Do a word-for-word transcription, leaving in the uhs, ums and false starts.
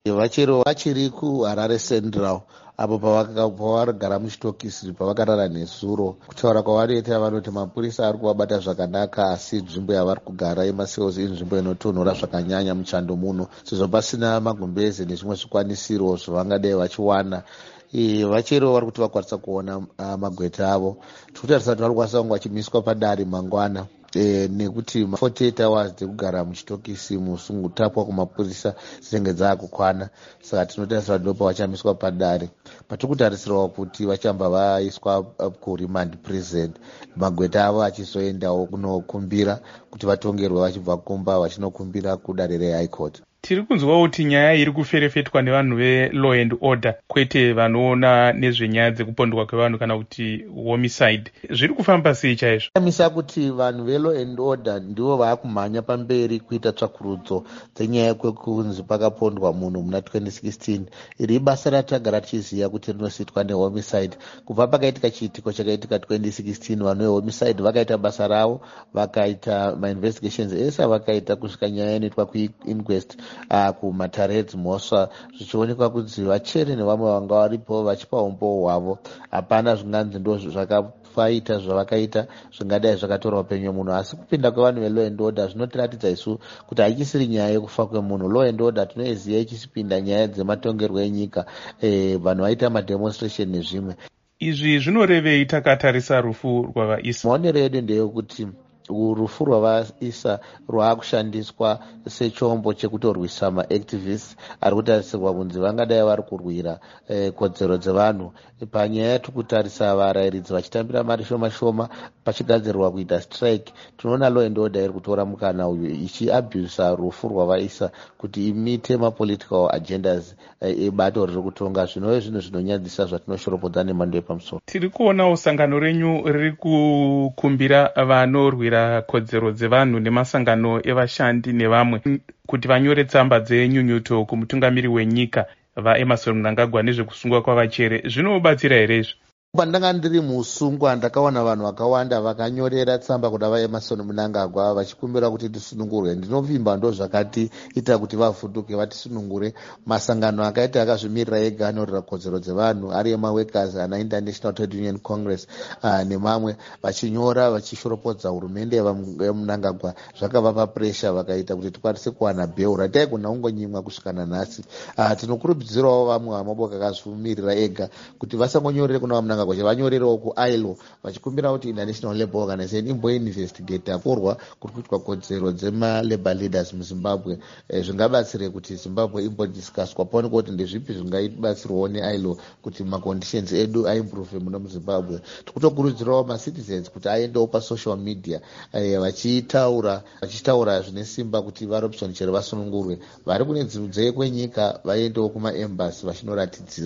Vachero vachiri kuHarare Central apo pavakagara muchitokisi pavakarara nezuro. Kutaura kwavanoita vanoti mapurisa ari kuvabata zvakanaka, asi nzvimbo yavari kugara yemasales inzvimbo inotonhora zvakanyanya muchando muno, sezvo pasina magumbeze nezvimwe zvikwanisiro zvavangadai vachiwana. Vachero vari kuti vakwanisa kuona magweta avo. Tikutarisa kuti vari kukwanisa kunge vachimiswa padare mangwana E, nekuti forty-eight hours dzekugara muchitokisi musungutapwa kumapurisa dzinenge dzaakukwana. Saka tinotarisira ndipo vachamiswa padare, patikutarisirawo kuti vachamba vaiswa kuremand prison, magweta avo achizoendawo kunokumbira kuti vatongerwe vachibva kumba vachinokumbira kudare rehigh court. Tiri kunzwawo kuti nyaya iri kuferefetwa nevanhu velaw and order, kwete vanoona nezvenyaya dzekupondwa kwevanhu kana kuti homicide. Zviri kufamba sei chaizvo? Amisa kuti vanhu velaw and order ndivo vaakumhanya pamberi kuita tsvakurudzo dzenyaya kwekunzi pakapondwa munhu muna twenty sixteen. Iri basa ratagara tichiziva kuti rinosiitwa nehomicide. Kubva pakaitika chiitiko chakaitika twenty sixteen, vanhu vehomicide vakaita basa ravo, vakaita mainvestigations ese vakaita kusvika nyaya inoitwa kuinquest Uh, kumatareds mhosva, zvichionekwa kuti vachere nevamwe vanga varipo vachipa umbowo hwavo. Hapana zvinganzi ndo zvakafaita zvavakaita zvingadai zvakatora upenyu munhu, asi kupinda kwevanhu velaw and order zvinotiratidza isu kuti haichisiri nyaya yekufa kwemunhu. Law and order tinoiziva ichisipinda nyaya dzematongerwo enyika, eh, vanhu vaita mademonstration nezvimwe. Izvi zvinorevei takatarisa rufu rwavaisa? Maonero edu ndeyekuti rufu rwavaisa rwaakushandiswa sechombo chekutorwisa maactivists ari kutarisirwa kunzi vangadai vari kurwira eh, kodzero dzevanhu. Panyaya yatiri kutarisa varayiridzi vachitambira mari shoma shoma pachigadzirwa kuita strike, tinoona law and order iri kutora mukana uyu ichiabusa rufu rwavaisa kuti imite mapolitical agendas ebato eh, riri kutonga. Zvinove zvinhu zvinonyadzisa zvatinoshorobodza nemhando yepamusoro. Tiri kuonawo sangano renyu riri kukumbira vanorwira kodzero dzevanhu nemasangano evashandi nevamwe kuti vanyore tsamba dzenyunyuto kumutungamiri wenyika vaEmmerson Mnangagwa nezvekusungwa kwavachere. Zvinobatsira here izvi? Pandanga ndiri musungwa ndakaona vanhu vakawanda vakanyorera tsamba kuna vaEmmerson Mnangagwa vachikumbira kuti tisunungurwe. Ndinovimba ndo zvakatiita kuti vavhunduke vatisunungure. Masangano akaita akazvimirira ega anorera kodzero dzevanhu ari emaworkers ana International Trade Union Congress uh, nemamwe vachinyora vachishoropodza hurumende yaMnangagwa, zvakavapa pressure vakaita kuti tikwanise kuwana bail rataigona kungonyimwa kusvikana nhasi. Uh, tinokurudzirawo vamwe vamaboka akazvimirira ega kuti vasangonyorere kuna Mnangagwa, vanyorerewo kuILO vachikumbira kuti International Labour Organization imboinvestigate porwa kuri kuitwa kodzero dzema-labor leaders muZimbabwe. E, zvingabatsire kuti Zimbabwe imbodiscusswa paonekwa kuti ndezvipi zvingaibatsirwawo neILO kuti maconditions edu aimprove muno muZimbabwe. Tikutokurudzirawo macitizens kuti aendewo pasocial media e, vachitaura vachitaura zvine simba kuti vaRobson chero vasunungurwe. Vari kune dzimwe kwenyika vaendewo kumaembassy vachinoratidzira